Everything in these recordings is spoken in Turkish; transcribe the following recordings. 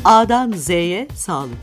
A'dan Z'ye sağlık.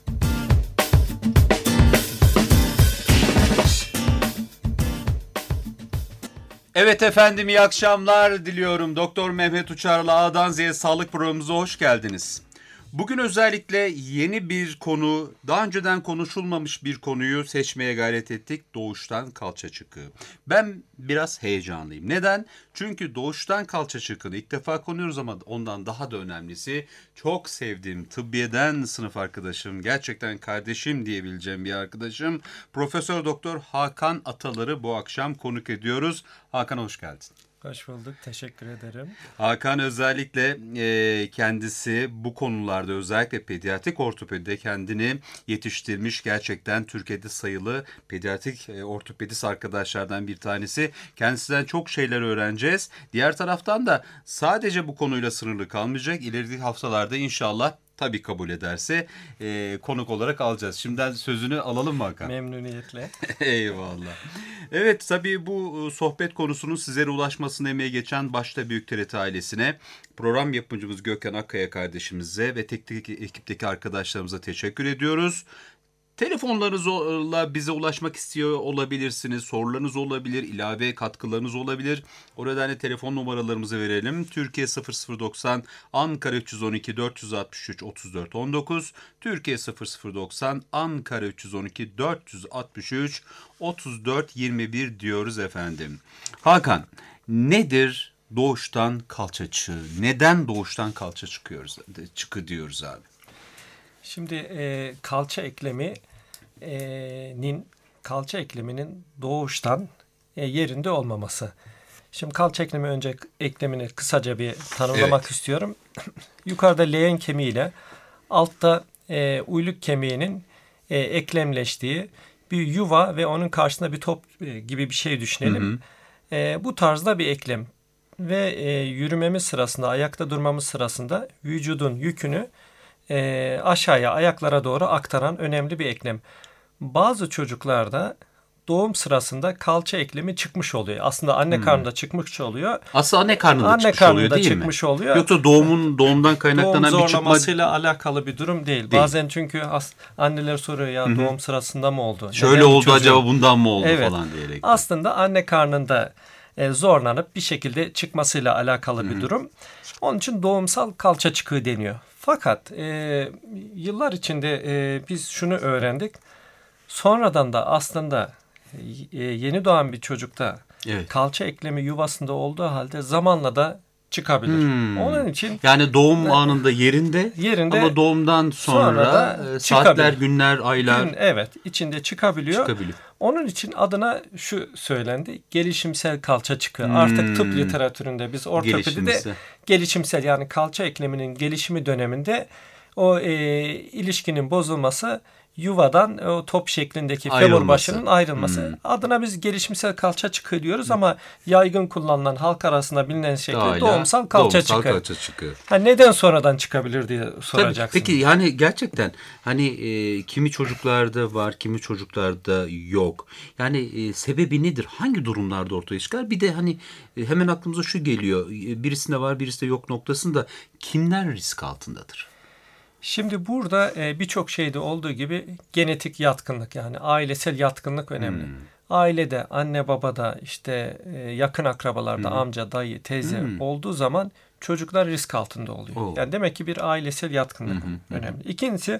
Evet efendim, iyi akşamlar diliyorum. Doktor Mehmet Uçar'la A'dan Z'ye sağlık programımıza hoş geldiniz. Bugün özellikle yeni bir konu, daha önceden konuşulmamış bir konuyu seçmeye gayret ettik. Doğuştan kalça çıkığı. Ben biraz heyecanlıyım. Neden? Çünkü doğuştan kalça çıkığını ilk defa konuyoruz ama ondan daha da önemlisi çok sevdiğim tıbbiyeden sınıf arkadaşım, gerçekten kardeşim diyebileceğim bir arkadaşım. Profesör Doktor Hakan Atalar'ı bu akşam konuk ediyoruz. Hakan, hoş geldin. Hoş bulduk. Teşekkür ederim. Hakan özellikle kendisi bu konularda, özellikle pediatrik ortopedide kendini yetiştirmiş. Gerçekten Türkiye'de sayılı pediatrik ortopedist arkadaşlardan bir tanesi. Kendisinden çok şeyler öğreneceğiz. Diğer taraftan da sadece bu konuyla sınırlı kalmayacak. İleriki haftalarda inşallah, tabii kabul ederse konuk olarak alacağız. Şimdiden sözünü alalım mı Hakan? Memnuniyetle. Eyvallah. Evet, tabii bu sohbet konusunun sizlere ulaşmasını emeği geçen başta Büyük TRT ailesine, program yapımcımız Gökhan Akkaya kardeşimize ve teknik ekipteki arkadaşlarımıza teşekkür ediyoruz. Telefonlarınızla bize ulaşmak istiyor olabilirsiniz. Sorularınız olabilir, ilave katkılarınız olabilir. O nedenle telefon numaralarımızı verelim. Türkiye 0090, Ankara 312 463 34 19, Türkiye 0090, Ankara 312 463 34 21 diyoruz efendim. Hakan, nedir doğuştan kalça çıkığı? Neden doğuştan kalça çıkığı diyoruz abi? Şimdi kalça ekleminin doğuştan yerinde olmaması. Şimdi kalça eklemini kısaca bir tanımlamak istiyorum. Yukarıda leğen kemiğiyle altta uyluk kemiğinin eklemleştiği bir yuva ve onun karşısında bir top gibi bir şey düşünelim. Bu tarzda bir eklem ve yürümemiz sırasında, ayakta durmamız sırasında vücudun yükünü aşağıya, ayaklara doğru aktaran önemli bir eklem. Bazı çocuklarda doğum sırasında kalça eklemi çıkmış oluyor. Aslında anne karnında çıkmış oluyor. Aslında anne karnında çıkmış oluyor değil mi? Oluyor. Yoksa doğumdan kaynaklanan doğum bir zorlamasıyla alakalı bir durum değil. Bazen çünkü anneler soruyor ya doğum sırasında mı oldu? Şöyle oldu acaba, bundan mı oldu falan diyerek. Aslında anne karnında zorlanıp bir şekilde çıkmasıyla alakalı bir durum. Onun için doğumsal kalça çıkığı deniyor. Fakat yıllar içinde biz şunu öğrendik. Sonradan da aslında yeni doğan bir çocukta kalça eklemi yuvasında olduğu halde zamanla da çıkabilir. Onun için yani doğum anında yerinde ama doğumdan sonra saatler, günler, aylar içinde çıkabiliyor. Onun için adına şu söylendi. Gelişimsel kalça çıkığı. Artık tıp literatüründe biz ortopedide gelişimsel, yani kalça ekleminin gelişimi döneminde o ilişkinin bozulması, yuvadan o top şeklindeki femur başının ayrılması. Adına biz gelişimsel kalça çıkığı diyoruz ama yaygın kullanılan, halk arasında bilinen şekilde doğumsal kalça çıkığı. Neden sonradan çıkabilir diye soracaksın. Peki yani gerçekten kimi çocuklarda var, kimi çocuklarda yok. Yani sebebi nedir? Hangi durumlarda ortaya çıkar? Bir de hemen aklımıza şu geliyor. Birisinde var, birisinde yok noktasında kimler risk altındadır? Şimdi burada birçok şeyde olduğu gibi genetik yatkınlık, yani ailesel yatkınlık önemli. Ailede, anne babada, yakın akrabalarda, amca, dayı, teyze olduğu zaman çocuklar risk altında oluyor. Yani demek ki bir ailesel yatkınlık önemli. İkincisi,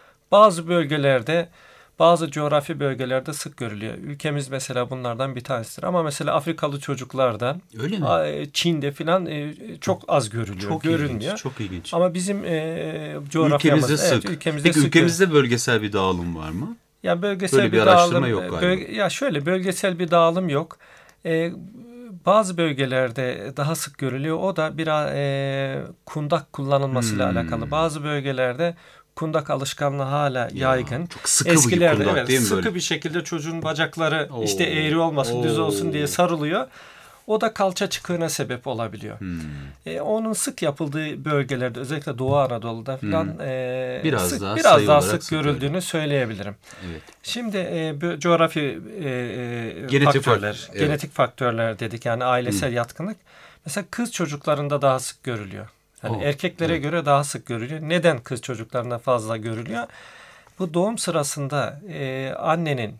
bazı coğrafi bölgelerde sık görülüyor. Ülkemiz mesela bunlardan bir tanesidir. Ama mesela Afrikalı çocuklarda, Çin'de falan çok az görülüyor. Görünmüyor. Çok ilginç. Ama bizim coğrafyamızda sık. Peki ülkemizde bölgesel bir dağılım var mı? Ya bölgesel böyle bir araştırma yok galiba. Bölgesel bir dağılım yok. Bazı bölgelerde daha sık görülüyor. O da biraz kundak kullanılmasıyla alakalı. Bazı bölgelerde kundak alışkanlığı hala yaygın. Çok sıkı bir kundak değil mi böyle? Sıkı bir şekilde çocuğun bacakları eğri olmasın, düz olsun diye sarılıyor. O da kalça çıkığına sebep olabiliyor. Onun sık yapıldığı bölgelerde, özellikle Doğu Anadolu'da falan biraz daha sık görüldüğünü söyleyebilirim. Evet. Şimdi coğrafi genetik faktörler dedik, yani ailesel yatkınlık. Mesela kız çocuklarında daha sık görülüyor. Yani erkeklere göre daha sık görülüyor. Neden kız çocuklarında fazla görülüyor? Bu doğum sırasında annenin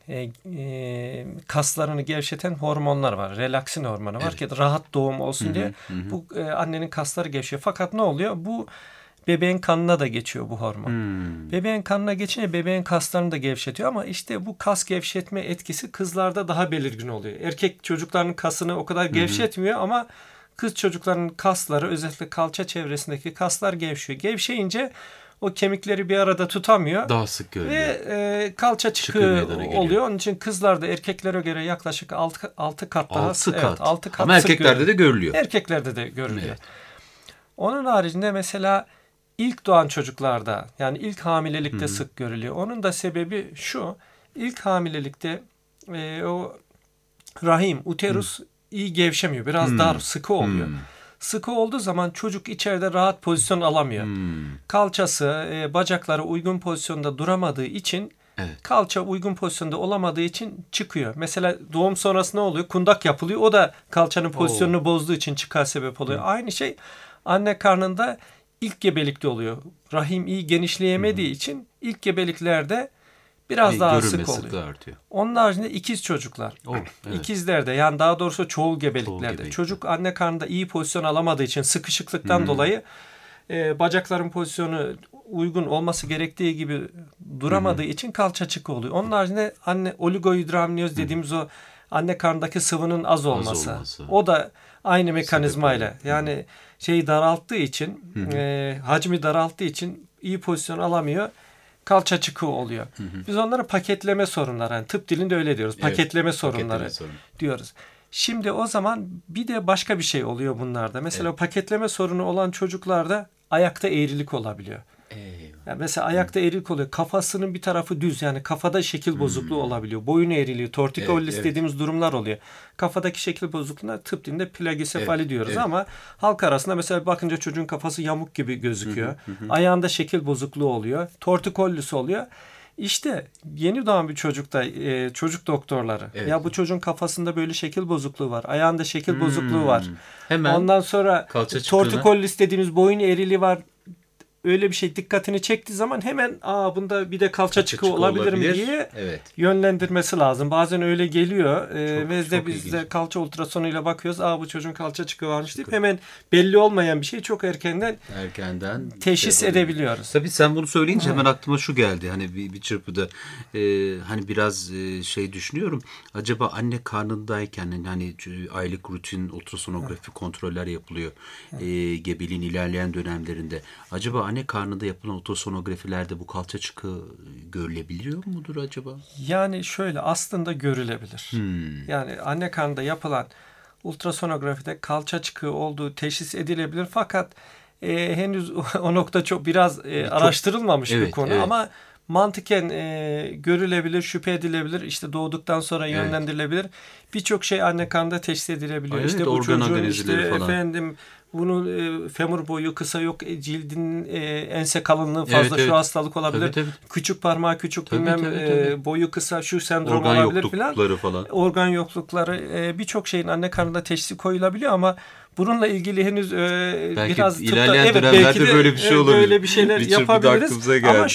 kaslarını gevşeten hormonlar var. Relaksin hormonu var ki rahat doğum olsun diye. Bu annenin kasları gevşiyor. Fakat ne oluyor? Bu bebeğin kanına da geçiyor bu hormon. Bebeğin kanına geçince bebeğin kaslarını da gevşetiyor ama işte bu kas gevşetme etkisi kızlarda daha belirgin oluyor. Erkek çocukların kasını o kadar gevşetmiyor ama kız çocukların kasları, özellikle kalça çevresindeki kaslar gevşiyor. Gevşeyince o kemikleri bir arada tutamıyor. Daha sık görülüyor. Ve kalça çıkığı oluyor. Onun için kızlarda erkeklere göre yaklaşık 6 kat daha. 6 kat. Evet, 6 kat ama erkeklerde de görülüyor. Erkeklerde de görülüyor. Evet. Onun haricinde mesela ilk doğan çocuklarda, yani ilk hamilelikte sık görülüyor. Onun da sebebi şu: ilk hamilelikte o rahim, uterus iyi gevşemiyor. Biraz dar, sıkı oluyor. Sıkı olduğu zaman çocuk içeride rahat pozisyon alamıyor. Kalçası, bacakları uygun pozisyonda duramadığı için, kalça uygun pozisyonda olamadığı için çıkıyor. Mesela doğum sonrası ne oluyor? Kundak yapılıyor. O da kalçanın pozisyonunu bozduğu için çıkar sebep oluyor. Aynı şey anne karnında ilk gebelikte oluyor. Rahim iyi genişleyemediği için ilk gebeliklerde biraz daha sık oluyor. Artıyor. Onun haricinde ikiz çocuklar. İkizlerde, yani daha doğrusu çoğul gebeliklerde. Çocuk anne karnında iyi pozisyon alamadığı için, sıkışıklıktan dolayı bacakların pozisyonu uygun olması gerektiği gibi duramadığı için kalça çıkı oluyor. Onun haricinde anne oligohidramniyoz dediğimiz o anne karnındaki sıvının az olması. O da aynı mekanizmayla, yani şeyi daralttığı için, hacmi daralttığı için iyi pozisyon alamıyor. Kalça çıkığı oluyor. Biz onlara paketleme sorunları, yani tıp dilinde öyle diyoruz. Paketleme sorunları diyoruz. Şimdi o zaman bir de başka bir şey oluyor bunlarda. Mesela paketleme sorunu olan çocuklarda ayakta eğrilik olabiliyor. Yani mesela ayakta eğrilik oluyor. Kafasının bir tarafı düz, yani kafada şekil bozukluğu olabiliyor. Boyun eğriliği, tortikollis dediğimiz durumlar oluyor. Kafadaki şekil bozukluğuna tıp dilinde plagisefali diyoruz ama halk arasında mesela bakınca çocuğun kafası yamuk gibi gözüküyor. Ayağında şekil bozukluğu oluyor. Tortikollis oluyor. İşte yeni doğan bir çocukta çocuk doktorları ya bu çocuğun kafasında böyle şekil bozukluğu var. Ayağında şekil bozukluğu var. Hemen ondan sonra tortikollis dediğimiz boyun eğriliği var. Öyle bir şey dikkatini çektiği zaman hemen bunda bir de kalça çıkığı olabilir mi diye yönlendirmesi lazım. Bazen öyle geliyor ve biz de kalça ultrasonuyla bakıyoruz. Bu çocuğun kalça çıkığı varmış deyip hemen belli olmayan bir şey çok erkenden teşhis edebiliyoruz. Tabii sen bunu söyleyince hemen aklıma şu geldi. Hani bir çırpıda hani biraz şey düşünüyorum. Acaba anne karnındayken hani aylık rutin ultrasonografi kontroller yapılıyor. Gebeliğin ilerleyen dönemlerinde. Acaba anne karnında yapılan ultrasonografilerde bu kalça çıkığı görülebiliyor mudur acaba? Yani şöyle, aslında görülebilir. Yani anne karnında yapılan ultrasonografide kalça çıkığı olduğu teşhis edilebilir. Fakat henüz o nokta çok biraz araştırılmamış bir konu ama mantıken görülebilir, şüphe edilebilir. İşte doğduktan sonra yönlendirilebilir. Birçok şey anne karnında teşhis edilebiliyor. İşte bu çocuğun efendim bunun femur boyu kısa, yok cildin ense kalınlığı fazla, şu hastalık olabilir. Küçük parmağı küçük, boyu kısa, şu sendrom olabilir falan. Organ yoklukları, birçok şeyin anne karnında teşhisi koyulabiliyor ama bununla ilgili henüz biraz ilerleyen dönemlerde böyle bir şey olabilir. Böyle bir şeyler yapabiliriz.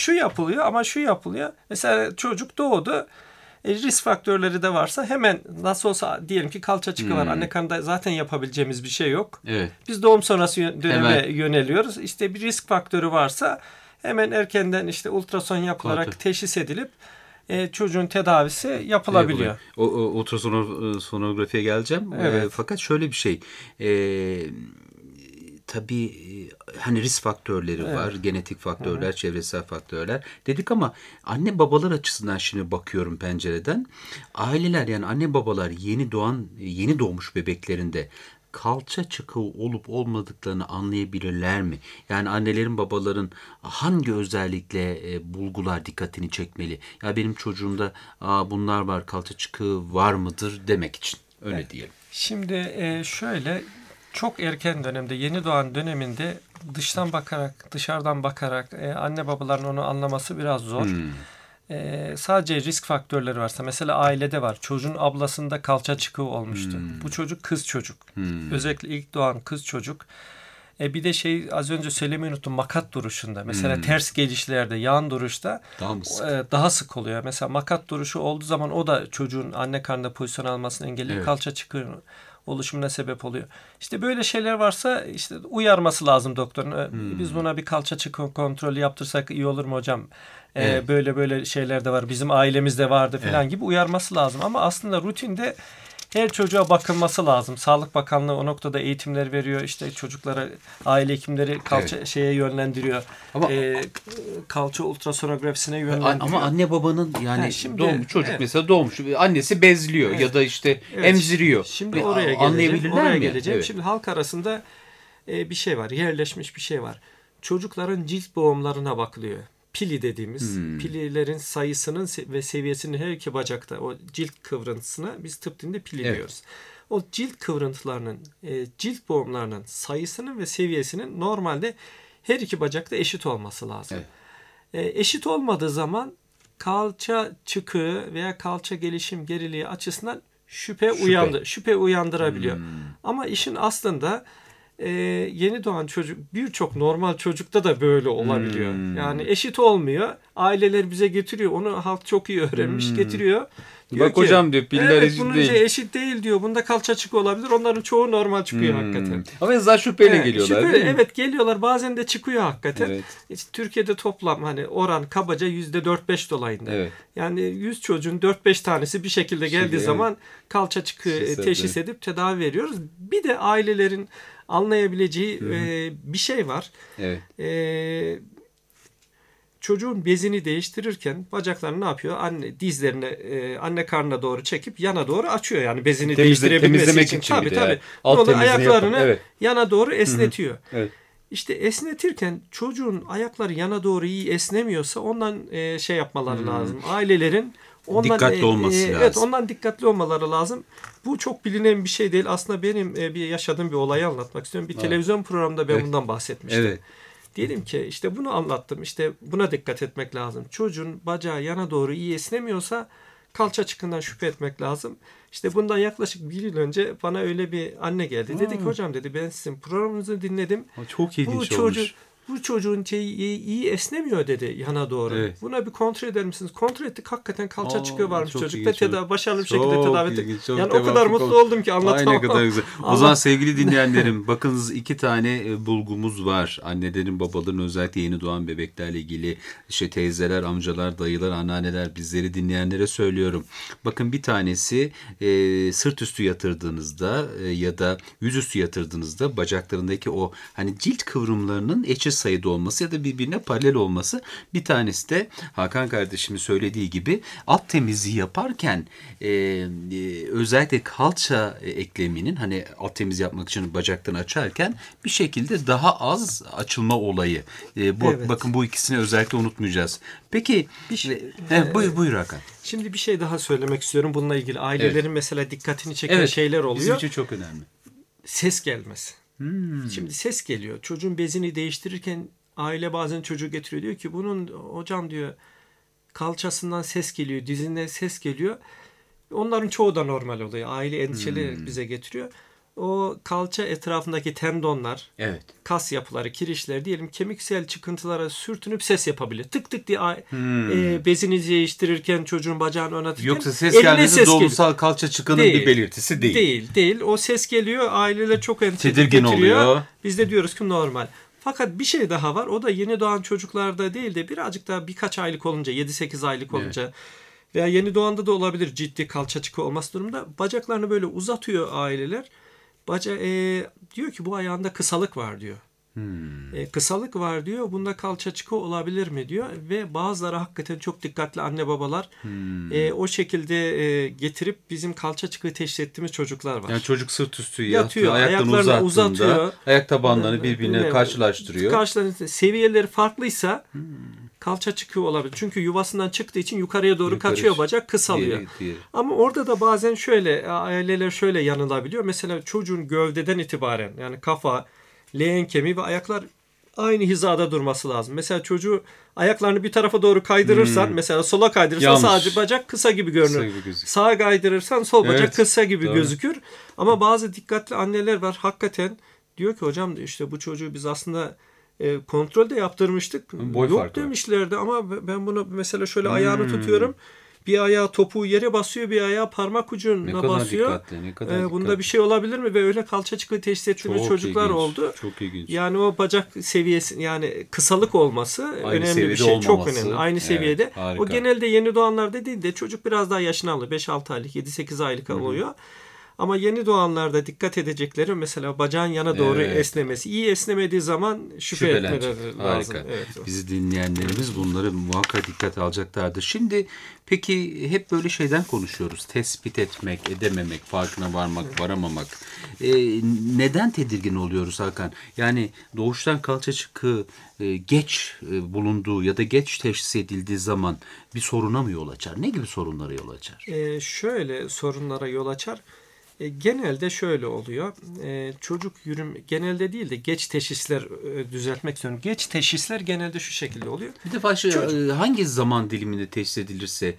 Ama şu yapılıyor. Mesela çocuk doğdu. Risk faktörleri de varsa hemen, nasıl olsa diyelim ki kalça çıkığı var. Anne karnında zaten yapabileceğimiz bir şey yok. Biz doğum sonrası döneme yöneliyoruz. İşte bir risk faktörü varsa hemen erkenden işte ultrason yapılarak teşhis edilip çocuğun tedavisi yapılabiliyor. O ultrasonografiye geleceğim. Fakat şöyle bir şey. Tabii hani risk faktörleri var, genetik faktörler, çevresel faktörler dedik ama anne babalar açısından şimdi bakıyorum pencereden. Aileler, yani anne babalar yeni doğmuş bebeklerinde kalça çıkığı olup olmadıklarını anlayabilirler mi? Yani annelerin, babaların hangi özellikle bulgular dikkatini çekmeli? Ya benim çocuğumda bunlar var, kalça çıkığı var mıdır demek için. Öyle diyelim. Şimdi şöyle, çok erken dönemde, yeni doğan döneminde dışarıdan bakarak anne babaların onu anlaması biraz zor. Sadece risk faktörleri varsa, mesela ailede var. Çocuğun ablasında kalça çıkığı olmuştu. Bu çocuk kız çocuk. Özellikle ilk doğan kız çocuk. Bir de az önce söylemeyi unuttum, makat duruşunda. Mesela ters gelişlerde, yan duruşta daha sık oluyor. Mesela makat duruşu olduğu zaman o da çocuğun anne karnında pozisyon almasını engelliyor. Evet. Kalça çıkıyor oluşumuna sebep oluyor. İşte böyle şeyler varsa işte uyarması lazım doktorun. Biz buna bir kalça çıkma kontrolü yaptırsak iyi olur mu hocam? Evet. Böyle şeyler de var. Bizim ailemizde vardı falan gibi uyarması lazım. Ama aslında rutinde her çocuğa bakılması lazım. Sağlık Bakanlığı o noktada eğitimler veriyor. İşte çocuklara aile hekimleri kalça yönlendiriyor. Ama kalça ultrasonografisine yönlendiriyor. Ama anne babanın çocuk mesela doğmuş. Annesi bezliyor ya da işte emziriyor. Şimdi oraya geleceğim. Şimdi halk arasında bir şey var. Yerleşmiş bir şey var. Çocukların cilt boğumlarına bakılıyor. Pili dediğimiz pililerin sayısının ve seviyesinin her iki bacakta o cilt kıvrıntısına biz tıp dilinde pili diyoruz. O cilt kıvrıntılarının, cilt boğumlarının sayısının ve seviyesinin normalde her iki bacakta eşit olması lazım. Evet. Eşit olmadığı zaman kalça çıkığı veya kalça gelişim geriliği açısından şüphe uyandırabiliyor. Ama işin aslında yeni doğan çocuk birçok normal çocukta da böyle olabiliyor. Yani eşit olmuyor. Aileler bize getiriyor. Onu halk çok iyi öğrenmiş getiriyor. Bak ki, hocam diyor piller eşit değil diyor. Bunda kalça çıkığı olabilir. Onların çoğu normal çıkıyor hakikaten. Ama en azından şüpheyle geliyorlar değil mi? Evet geliyorlar. Bazen de çıkıyor hakikaten. Evet. İşte Türkiye'de toplam oran kabaca %4-5 dolayında. Evet. Yani 100 çocuğun 4-5 tanesi bir şekilde geldiği zaman kalça çıkığı teşhis edip tedavi veriyoruz. Bir de ailelerin anlayabileceği bir şey var. Evet. Çocuğun bezini değiştirirken bacaklarını ne yapıyor? Dizlerini anne karnına doğru çekip yana doğru açıyor. Yani bezini değiştirebilmesi için. Tabii. Ayaklarını yana doğru esnetiyor. Evet. İşte esnetirken çocuğun ayakları yana doğru iyi esnemiyorsa ondan yapmaları lazım. Ailelerin dikkatli olması lazım. Evet, ondan dikkatli olmaları lazım. Bu çok bilinen bir şey değil. Aslında benim bir yaşadığım bir olayı anlatmak istiyorum. Bir televizyon programında ben bundan bahsetmiştim. Evet. Diyelim ki işte bunu anlattım. İşte buna dikkat etmek lazım. Çocuğun bacağı yana doğru iyi esnemiyorsa kalça çıkığından şüphe etmek lazım. İşte bundan yaklaşık 1 yıl önce bana öyle bir anne geldi. Dedi ki hocam dedi ben sizin programınızı dinledim. Çok ilginç olmuş. Bu çocuğun iyi esnemiyor dedi yana doğru. Evet. Buna bir kontrol eder misiniz? Kontrol ettik. Hakikaten kalça çıkığı varmış çocuk ve başarılı bir şekilde tedavi ettik. Yani o kadar mutlu oldum ki anlatamam. Ne kadar güzel. O zaman sevgili dinleyenlerim bakınız 2 tane bulgumuz var. Annelerin babaların özellikle yeni doğan bebeklerle ilgili teyzeler, amcalar, dayılar, anneanneler bizleri dinleyenlere söylüyorum. Bakın bir tanesi sırt üstü yatırdığınızda ya da yüzüstü yatırdığınızda bacaklarındaki o cilt kıvrımlarının eşit sayıda olması ya da birbirine paralel olması. Bir tanesi de Hakan kardeşimin söylediği gibi alt temizliği yaparken özellikle kalça ekleminin alt temizliği yapmak için bacaklarını açarken bir şekilde daha az açılma olayı. Bakın bu ikisini özellikle unutmayacağız. Peki buyur Hakan. Şimdi bir şey daha söylemek istiyorum bununla ilgili. Ailelerin mesela dikkatini çeken şeyler oluyor. Bizim için çok önemli. Ses gelmesi. Şimdi ses geliyor. Çocuğun bezini değiştirirken aile bazen çocuğu getiriyor. Diyor ki bunun hocam diyor kalçasından ses geliyor, dizinden ses geliyor. Onların çoğu da normal oluyor. Aile endişeli bize getiriyor. O kalça etrafındaki tendonlar, kas yapıları, kirişler diyelim kemiksel çıkıntılara sürtünüp ses yapabilir. Tık tık diye bezini değiştirirken çocuğun bacağını oynatırken yoksa ses gelmesi doğrusal kalça çıkığının bir belirtisi değil. Değil. O ses geliyor. Aileler çok tedirgin oluyor. Biz de diyoruz ki normal. Fakat bir şey daha var. O da yeni doğan çocuklarda değil de birazcık daha birkaç aylık olunca, 7-8 aylık olunca veya yeni doğanda da olabilir ciddi kalça çıkığı olması durumunda bacaklarını böyle uzatıyor aileler. Diyor ki bu ayağında kısalık var diyor. Kısalık var diyor. Bunda kalça çıkığı olabilir mi diyor. Ve bazıları hakikaten çok dikkatli anne babalar o şekilde getirip bizim kalça çıkığı teşhis ettiğimiz çocuklar var. Yani çocuk sırt üstü yatıyor ayaklarını uzatıyor. Ayak tabanlarını birbirine karşılaştırıyor. Seviyeleri farklıysa kalça çıkığı olabilir. Çünkü yuvasından çıktığı için yukarıya doğru kaçıyor bacak, kısalıyor. Ama orada da bazen aileler şöyle yanılabiliyor. Mesela çocuğun gövdeden itibaren yani kafa, leğen kemiği ve ayaklar aynı hizada durması lazım. Mesela çocuğu ayaklarını bir tarafa doğru kaydırırsan mesela sola kaydırırsan sadece bacak kısa gibi görünür. Sağa kaydırırsan sol bacak kısa gibi gözükür. Ama bazı dikkatli anneler var hakikaten diyor ki hocam işte bu çocuğu biz aslında kontrolde yaptırmıştık. Boy Yok farkı demişlerdi ama ben bunu mesela şöyle ayağını tutuyorum. Bir ayağı topuğu yere basıyor, bir ayağı parmak ucuna basıyor. Dikkatli, ne kadar dikkatli. Bunda bir şey olabilir mi? Ve öyle kalça çıkığı teşhis ettiğimiz çocuklar ilginç, oldu. Çok ilginç. Yani o bacak seviyesi, yani kısalık olması Aynı önemli bir şey. olmaması. Çok önemli. Aynı Evet, seviyede. harika. O genelde yeni doğanlarda değil de çocuk biraz daha yaşını alıyor. 5-6 aylık, 7-8 aylık oluyor. Ama yeni doğanlarda dikkat edecekleri mesela bacağın yana doğru esnemesi. İyi esnemediği zaman şüphe etmeleri lazım. Harika. Evet. Bizi dinleyenlerimiz bunları muhakkak dikkate alacaklardır. Şimdi peki hep böyle şeyden konuşuyoruz. Tespit etmek, edememek, farkına varmak, varamamak. Neden tedirgin oluyoruz Hakan? Yani doğuştan kalça çıkığı geç bulunduğu ya da geç teşhis edildiği zaman bir soruna mı yol açar? Ne gibi sorunlara yol açar? Şöyle sorunlara yol açar. Genelde şöyle oluyor. Çocuk genelde değil de geç teşhisler düzeltmek istiyorum. Geç teşhisler genelde şu şekilde oluyor. Bir de hangi zaman diliminde teşhis edilirse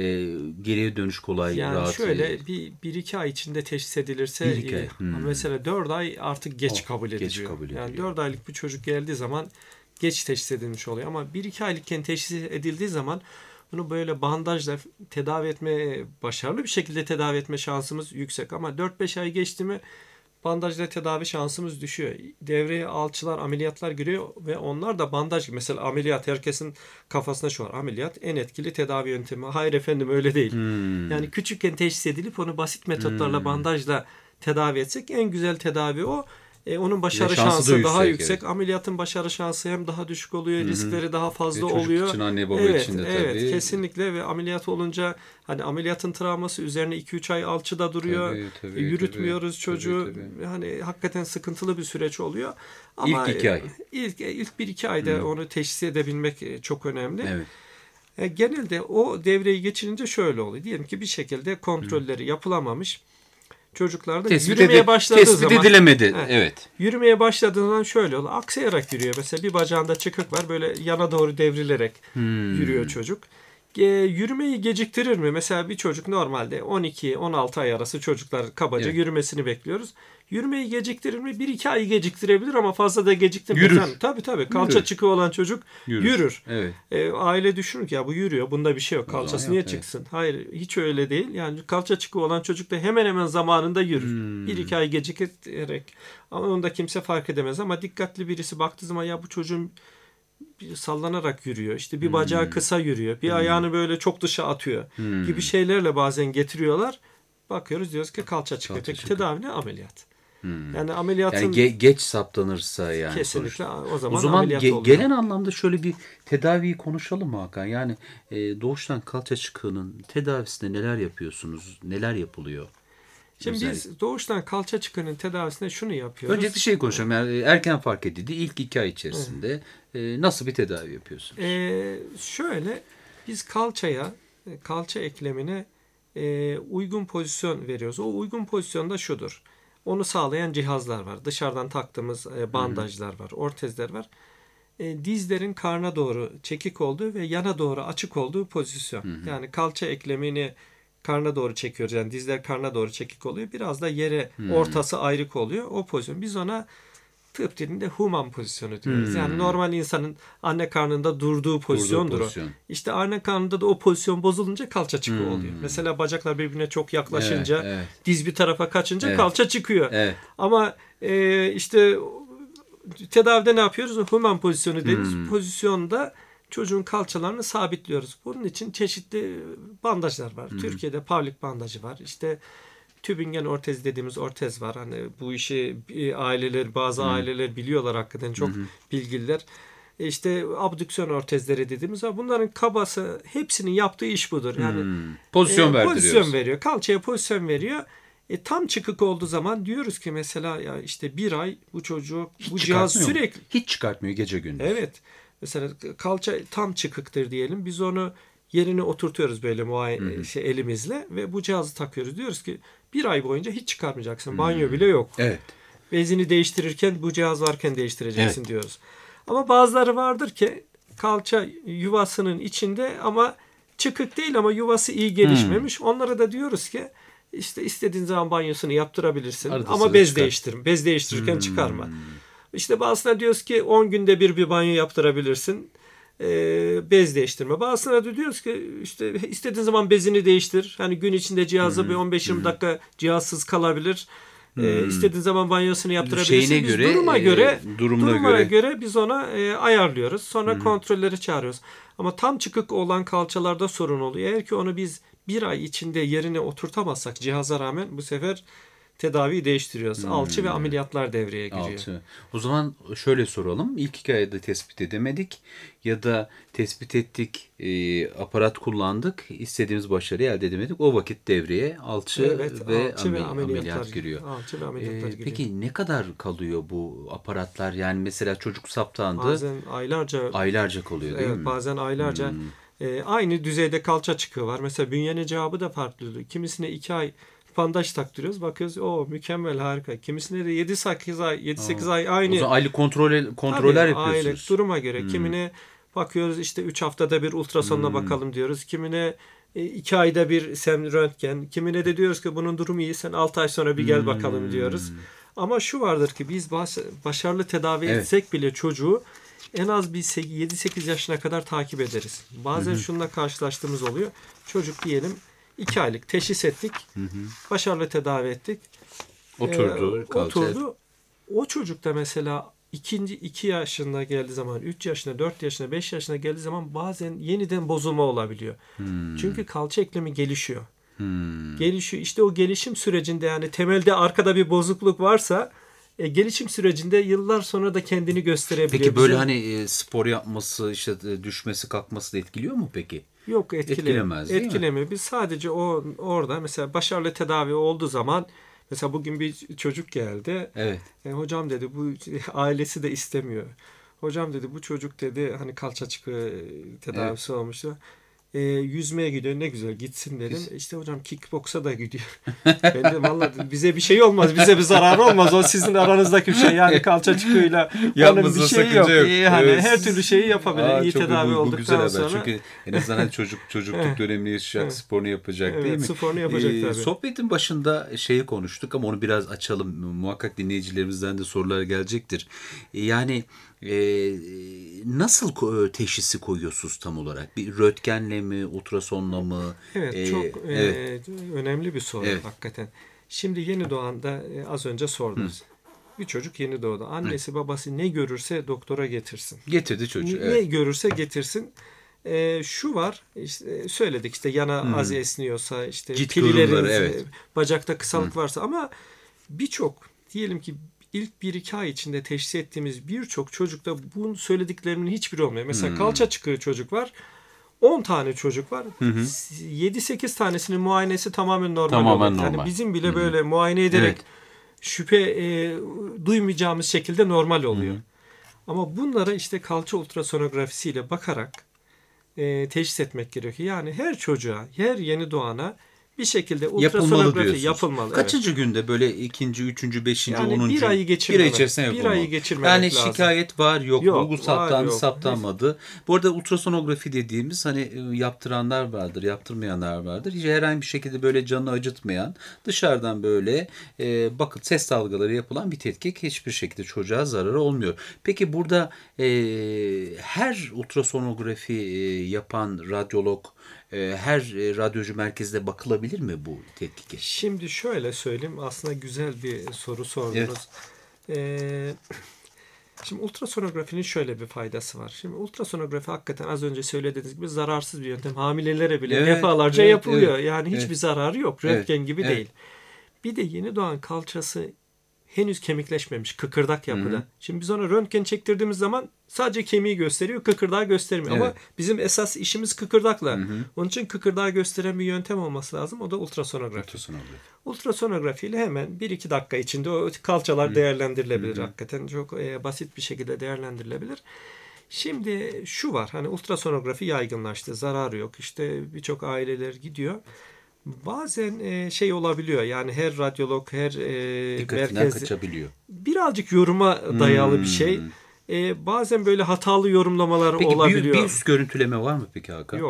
geriye dönüş kolay, yani rahat. Şöyle 1-2 ay içinde teşhis edilirse mesela 4 ay artık geç kabul ediliyor. Geç kabul ediliyor. Yani 4 aylık bir çocuk geldiği zaman geç teşhis edilmiş oluyor. Ama 1-2 aylıkken teşhis edildiği zaman bunu böyle bandajla tedavi etme, başarılı bir şekilde tedavi etme şansımız yüksek. Ama 4-5 ay geçti mi bandajla tedavi şansımız düşüyor. Devreye alçılar, ameliyatlar giriyor ve onlar da bandaj. Mesela ameliyat, herkesin kafasında şu var. Ameliyat en etkili tedavi yöntemi. Hayır efendim, öyle değil. Yani küçükken teşhis edilip onu basit metotlarla bandajla tedavi etsek en güzel tedavi o. Onun başarı şansı daha yüksek. Evet. Ameliyatın başarı şansı hem daha düşük oluyor. Riskleri daha fazla oluyor. Çocuk için, anne baba için de tabii. Evet, kesinlikle ve ameliyat olunca hani ameliyatın travması üzerine 2-3 ay alçıda duruyor. Tabii, yürütmüyoruz çocuğu. Tabii. Hani hakikaten sıkıntılı bir süreç oluyor. Ama İlk 2 ay. İlk 1-2 ayda onu teşhis edebilmek çok önemli. Evet. Genelde o devreyi geçirince şöyle oluyor. Diyelim ki bir şekilde kontrolleri yapılamamış. Çocuklarda yürümeye başladığı zaman tespit edilemedi. Evet. Yürümeye başladığından şöyle oluyor. Aksayarak yürüyor. Mesela bir bacağında çıkık var. Böyle yana doğru devrilerek yürüyor çocuk. Yürümeyi geciktirir mi? Mesela bir çocuk normalde 12-16 ay arası çocuklar kabaca yürümesini bekliyoruz. Yürümeyi geciktirir mi? 1-2 ay geciktirebilir ama fazla da geciktirmez. Yürür. Tabii. Kalça çıkığı olan çocuk yürür. Evet. Aile düşünür ki ya bu yürüyor. Bunda bir şey yok. Kalçası niye çıksın? Evet. Hayır, hiç öyle değil. Yani kalça çıkığı olan çocuk da hemen hemen zamanında yürür. 1-2 ay gecikerek. Ama onu da kimse fark edemez. Ama dikkatli birisi baktığı zaman ya bu çocuğun sallanarak yürüyor. İşte bir bacağı kısa yürüyor. Bir ayağını böyle çok dışa atıyor. Gibi şeylerle bazen getiriyorlar. Bakıyoruz, diyoruz ki kalça çıkıyor. Peki tedavi ne? Ameliyat. Yani ameliyatın geç saptanırsa yani. Kesinlikle sonuçta. o zaman ameliyat oluyor. Genel anlamda şöyle bir tedaviyi konuşalım mı Hakan? Yani doğuştan kalça çıkığının tedavisinde neler yapıyorsunuz? Neler yapılıyor? Şimdi biz doğuştan kalça çıkığının tedavisinde şunu yapıyoruz. Öncelikle konuşalım. Yani erken fark edildi. İlk 2 ay içerisinde nasıl bir tedavi yapıyorsunuz? Şöyle biz kalça eklemine uygun pozisyon veriyoruz. O uygun pozisyonda şudur. Onu sağlayan cihazlar var. Dışarıdan taktığımız bandajlar var, ortezler var. Dizlerin karna doğru çekik olduğu ve yana doğru açık olduğu pozisyon. Yani kalça eklemini karna doğru çekiyoruz. Yani dizler karna doğru çekik oluyor. Biraz da yere ortası ayrık oluyor. O pozisyon. Biz ona tıp dilinde human pozisyonu diyoruz. Yani normal insanın anne karnında durduğu pozisyondur o. İşte anne karnında da o pozisyon bozulunca kalça çıkığı oluyor. Mesela bacaklar birbirine çok yaklaşınca, diz bir tarafa kaçınca kalça çıkıyor. Evet. Ama işte tedavide ne yapıyoruz? Human pozisyonu dediğimiz pozisyonda çocuğun kalçalarını sabitliyoruz. Bunun için çeşitli bandajlar var. Türkiye'de Pavlik bandajı var. İşte Tübingen ortez dediğimiz ortez var. Hani bu işi bazı aileler biliyorlar hakikaten, çok bilgililer. İşte abdüksiyon ortezleri dediğimiz var. Bunların kabası hepsinin yaptığı iş budur. Yani pozisyon veriyor. Kalçaya pozisyon veriyor. Tam çıkık olduğu zaman diyoruz ki mesela ya işte bir ay bu çocuğu bu cihaz sürekli hiç çıkartmıyor gece gündüz. Evet. Mesela kalça tam çıkıktır diyelim. Biz onu yerine oturtuyoruz böyle elimizle ve bu cihazı takıyoruz. Diyoruz ki bir ay boyunca hiç çıkarmayacaksın. Banyo bile yok. Evet. Bezini değiştirirken bu cihaz varken değiştireceksin diyoruz. Ama bazıları vardır ki kalça yuvasının içinde ama çıkık değil ama yuvası iyi gelişmemiş. Onlara da diyoruz ki İşte istediğin zaman banyosunu yaptırabilirsin. Arada Ama sırada bez çıkar. değiştir. Bez değiştirirken çıkarma. İşte bazısına diyoruz ki 10 günde bir banyo yaptırabilirsin. Bez değiştirme. Bazısına da diyoruz ki işte istediğin zaman bezini değiştir. Hani gün içinde cihazı bir 15-20 dakika cihazsız kalabilir. İstediğin zaman banyosunu yaptırabilirsin. Şeyine Biz göre, duruma göre biz ona ayarlıyoruz. Sonra kontrolleri çağırıyoruz. Ama tam çıkık olan kalçalarda sorun oluyor. Eğer ki onu biz bir ay içinde yerine oturtamazsak cihaza rağmen bu sefer tedaviyi değiştiriyoruz. Alçı ve ameliyatlar devreye giriyor. Alçı. O zaman şöyle soralım. İlk 2 ayda tespit edemedik ya da tespit ettik, aparat kullandık, istediğimiz başarıyı elde edemedik. O vakit devreye alçı ve ameliyat giriyor. Alçı ve ameliyatlar giriyor. Peki ne kadar kalıyor bu aparatlar? Yani mesela çocuk saptandı. Bazen aylarca kalıyor değil mi? Bazen aylarca. Aynı düzeyde kalça çıkığı var. Mesela bünyenin cevabı da farklı. Kimisine 2 ay bandaj taktırıyoruz. Bakıyoruz o mükemmel, harika. Kimisine de 7-8 ay aynı. O zaman aylık kontroller yapıyorsunuz. Aylık duruma göre. Kimine bakıyoruz işte 3 haftada bir ultrasonla bakalım diyoruz. Kimine 2 ayda bir sen röntgen. Kimine de diyoruz ki bunun durumu iyi, sen 6 ay sonra bir gel bakalım diyoruz. Ama şu vardır ki biz başarılı tedavi etsek bile çocuğu en az bir 7-8 yaşına kadar takip ederiz. Bazen şununla karşılaştığımız oluyor. Çocuk diyelim 2 aylık teşhis ettik. Başarılı tedavi ettik. Oturdu. O çocuk da mesela 2 yaşında geldiği zaman, 3 yaşına, 4 yaşına, 5 yaşına geldiği zaman bazen yeniden bozulma olabiliyor. Çünkü kalça eklemi gelişiyor. Gelişiyor. İşte o gelişim sürecinde yani temelde arkada bir bozukluk varsa gelişim sürecinde yıllar sonra da kendini gösterebiliyor. Peki böyle hani spor yapması, işte düşmesi, kalkması da etkiliyor mu peki? Yok, etkilemez değil mi? Etkilemiyor. Biz sadece orada mesela başarılı tedavi olduğu zaman mesela bugün bir çocuk geldi. Evet. Hocam dedi bu ailesi de istemiyor. Hocam dedi bu çocuk dedi hani kalça çıkığı tedavisi olmuştu. Yüzmeye gidiyor, ne güzel gitsin dedim. İşte hocam kickboksa da gidiyor. Ben de vallahi bize bir şey olmaz. Bize bir zararı olmaz. O sizin aranızdaki bir şey. Yani kalça çıkığıyla onun bir şeyi yok. Hani her türlü şeyi yapabilir. İyi tedavi olduktan sonra. Çünkü en azından çocukluk dönemini yaşayacak, sporunu yapacak değil mi? Sporunu yapacak tabii. Sohbetin başında şeyi konuştuk ama onu biraz açalım. Muhakkak dinleyicilerimizden de sorular gelecektir. Yani nasıl teşhisi koyuyorsunuz tam olarak? Bir röntgenle mi, ultrasonla mı? Evet, çok önemli bir soru hakikaten. Şimdi yeni doğanda az önce sordunuz. Bir çocuk yeni doğdu. Annesi babası ne görürse doktora getirsin. Getirdi çocuğu. Ne görürse getirsin. Şu var, işte söyledik işte yana az esniyorsa, işte pililerin bacakta kısalık varsa ama birçok diyelim ki ilk 1-2 ay içinde teşhis ettiğimiz birçok çocukta bunun söylediklerimin hiçbiri olmuyor. Mesela kalça çıkığı çocuk var. 10 tane çocuk var. 7-8 tanesinin muayenesi tamamen normal. Yani bizim bile böyle muayene ederek şüphe duymayacağımız şekilde normal oluyor. Ama bunlara işte kalça ultrasonografisiyle bakarak teşhis etmek gerekiyor. Yani her çocuğa, her yeni doğana bir şekilde ultrasonografi yapılmalı. Kaçıncı günde böyle 2., 3., 5., yani 10. bir ayı geçirmemek. Bir ay içerisinde yapılmalı. Bir ayı geçirmemek yani lazım. şikayet var yok. Bulgu saptandı, yok. saptanmadı. Bu arada ultrasonografi dediğimiz hani yaptıranlar vardır, yaptırmayanlar vardır. Hiç herhangi bir şekilde böyle canını acıtmayan, dışarıdan böyle bakın ses dalgaları yapılan bir tetkik, hiçbir şekilde çocuğa zararı olmuyor. Peki burada her ultrasonografi yapan radyolog, her radyocu merkezde bakılabilir mi bu tetkike? Şimdi şöyle söyleyeyim. Aslında güzel bir soru sordunuz. Şimdi ultrasonografinin şöyle bir faydası var. Şimdi ultrasonografi hakikaten az önce söylediğiniz gibi zararsız bir yöntem. Hamilelere bile defalarca yapılıyor. Yani hiçbir zararı yok. Röntgen gibi değil. Bir de yeni doğan kalçası henüz kemikleşmemiş, kıkırdak yapıda. Şimdi biz ona röntgen çektirdiğimiz zaman sadece kemiği gösteriyor, kıkırdağı göstermiyor. Ama bizim esas işimiz kıkırdakla. Onun için kıkırdağı gösteren bir yöntem olması lazım. O da ultrasonografi. Ultrasonografiyle hemen 1-2 dakika içinde o kalçalar değerlendirilebilir. Hakikaten çok basit bir şekilde değerlendirilebilir. Şimdi şu var, hani ultrasonografi yaygınlaştı, zararı yok. İşte birçok aileler gidiyor. Bazen şey olabiliyor, yani her radyolog, her merkez kaçabiliyor. Birazcık yoruma dayalı bir şey. Bazen böyle hatalı yorumlamalar olabiliyor. Peki bir üst görüntüleme var mı peki Hakan? Yok.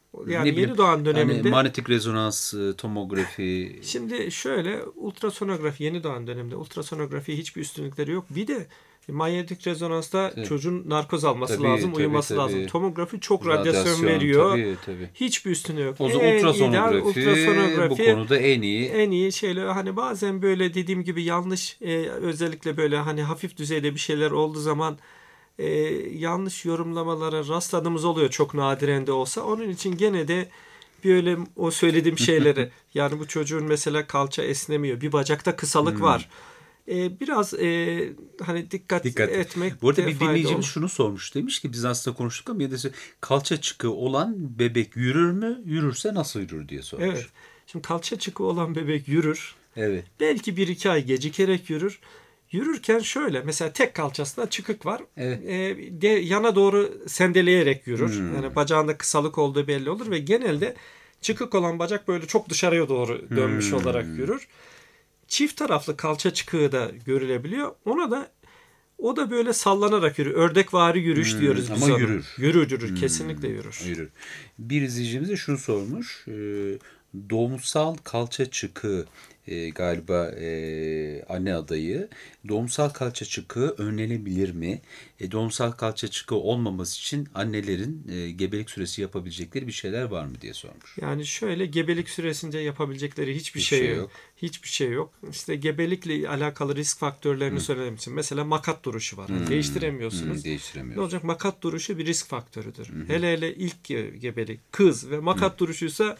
Yani yeni doğan döneminde. Hani manyetik rezonans tomografi. Şimdi şöyle, ultrasonografi yeni doğan dönemde ultrasonografi hiçbir üstünlükleri yok. Bir de manyetik rezonansta çocuğun narkoz alması lazım, uyuması lazım. Tomografi çok radyasyon veriyor. Tabii. Hiçbir üstünlüğü yok. O zaman ultrasonografi bu konuda en iyi. En iyi şeyler, hani bazen böyle dediğim gibi yanlış, özellikle böyle hani hafif düzeyde bir şeyler olduğu zaman yanlış yorumlamalara rastladığımız oluyor, çok nadiren de olsa. Onun için gene de böyle o söylediğim şeyleri yani bu çocuğun mesela kalça esnemiyor, bir bacakta kısalık var. Biraz hani dikkat etmek. Bu arada bir dinleyicimiz şunu sormuş, demiş ki biz aslında konuştuk ama kalça çıkığı olan bebek yürür mü? Yürürse nasıl yürür diye sormuş. Evet. Şimdi kalça çıkığı olan bebek yürür. Evet. Belki 1-2 ay gecikerek yürür. Yürürken şöyle, mesela tek kalçasında çıkık var. Evet. Yana doğru sendeleyerek yürür. Yani bacağında kısalık olduğu belli olur ve genelde çıkık olan bacak böyle çok dışarıya doğru dönmüş olarak yürür. Çift taraflı kalça çıkığı da görülebiliyor. O da böyle sallanarak yürür. Ördekvari yürüyüş diyoruz biz ama ona. Yürür. Yürür. Kesinlikle yürür. Bir izleyicimiz de şunu sormuş. Doğumsal kalça çıkığı galiba anne adayı. Doğumsal kalça çıkığı önlenebilir mi? Doğumsal kalça çıkığı olmaması için annelerin gebelik süresi yapabilecekleri bir şeyler var mı diye sormuş. Yani şöyle, gebelik süresince yapabilecekleri hiçbir şey yok. Hiçbir şey yok. İşte gebelikle alakalı risk faktörlerini söylemek için. Mesela makat duruşu var. Değiştiremiyorsunuz. Ne olacak? Makat duruşu bir risk faktörüdür. Hele ilk gebelik, kız ve makat duruşuysa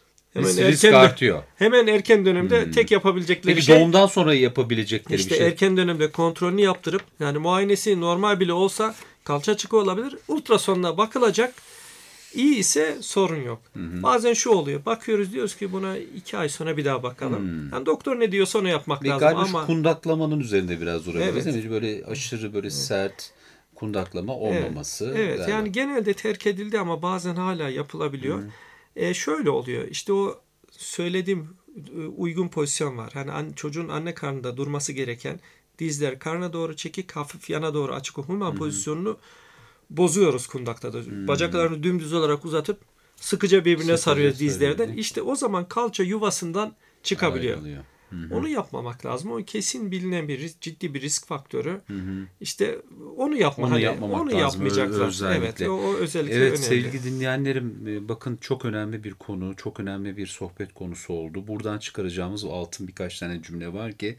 hemen erken dönemde tek yapabilecekleri Peki doğumdan sonra yapabilecekleri bir şey? Erken dönemde kontrolünü yaptırıp, yani muayenesi normal bile olsa kalça çıkığı olabilir. Ultrasonla bakılacak. İyi ise sorun yok. Bazen şu oluyor. Bakıyoruz, diyoruz ki buna 2 ay sonra bir daha bakalım. Yani doktor ne diyorsa onu yapmak lazım. Galiba şu kundaklamanın üzerinde biraz durabiliriz. Evet. Böyle aşırı böyle sert kundaklama olmaması. Evet. Yani genelde terk edildi ama bazen hala yapılabiliyor. Şöyle oluyor. İşte o söylediğim uygun pozisyon var. Hani çocuğun anne karnında durması gereken, dizler karnına doğru çekik, hafif yana doğru açık olma pozisyonunu bozuyoruz kundakta da. Bacaklarını dümdüz olarak uzatıp sıkıca birbirine sarıyor dizlerden. İşte o zaman kalça yuvasından çıkabiliyor. Onu yapmamak lazım. O kesin bilinen ciddi bir risk faktörü. İşte onu yapmayacaklar. Evet, o özellikle önemli. Sevgili dinleyenlerim, bakın çok önemli bir konu, çok önemli bir sohbet konusu oldu. Buradan çıkaracağımız o altın birkaç tane cümle var ki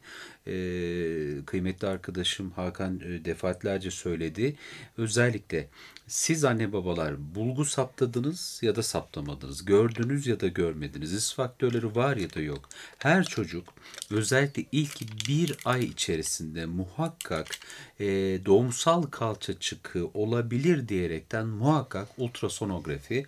kıymetli arkadaşım Hakan defaatlerce söyledi. Özellikle siz anne babalar bulgu saptadınız ya da saptamadınız, gördünüz ya da görmediniz, risk faktörleri var ya da yok. Her çocuk özellikle ilk 1 ay içerisinde muhakkak doğumsal kalça çıkığı olabilir diyerekten muhakkak ultrasonografi,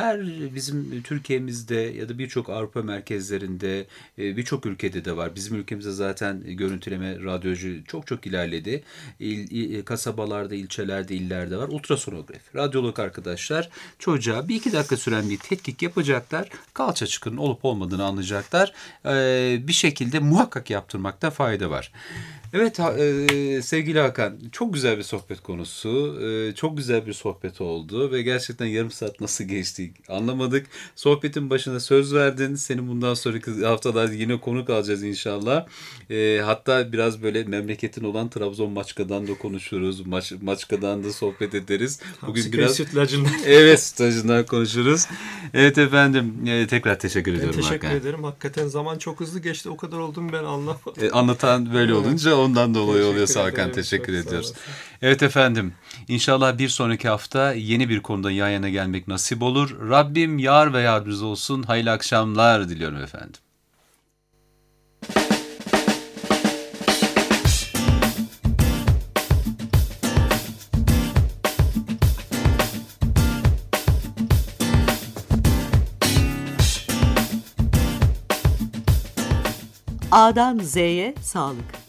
bizim Türkiye'mizde ya da birçok Avrupa merkezlerinde, birçok ülkede de var. Bizim ülkemizde zaten görüntüleme, radyoloji çok ilerledi. Kasabalarda, ilçelerde, illerde var. Ultrasonografi. Radyolog arkadaşlar çocuğa 1-2 dakika süren bir tetkik yapacaklar. Kalça çıkığının olup olmadığını anlayacaklar. Bir şekilde muhakkak yaptırmakta fayda var. Evet sevgili Hakan, çok güzel bir sohbet konusu. Çok güzel bir sohbet oldu ve gerçekten yarım saat nasıl geçti anlamadık. Sohbetin başında söz verdin. Senin bundan sonraki haftalarda yine konuk alacağız inşallah. Hatta biraz böyle memleketin olan Trabzon Maçka'dan da konuşuruz. Maçka'dan da sohbet ederiz. Bugün biraz sütlacından. Evet, sütlacından konuşuruz. Evet efendim, tekrar teşekkür ediyorum. Teşekkür ederim. Hakikaten zaman çok hızlı geçti. O kadar olduğumu ben anlamadım. Anlatan böyle olunca ondan dolayı oluyorsa Hakan, teşekkür ediyoruz. Evet efendim, inşallah bir sonraki hafta yeni bir konuda yan yana gelmek nasip olur. Rabbim yar ve yardımcınız olsun. Hayırlı akşamlar diliyorum efendim. A'dan Z'ye sağlık.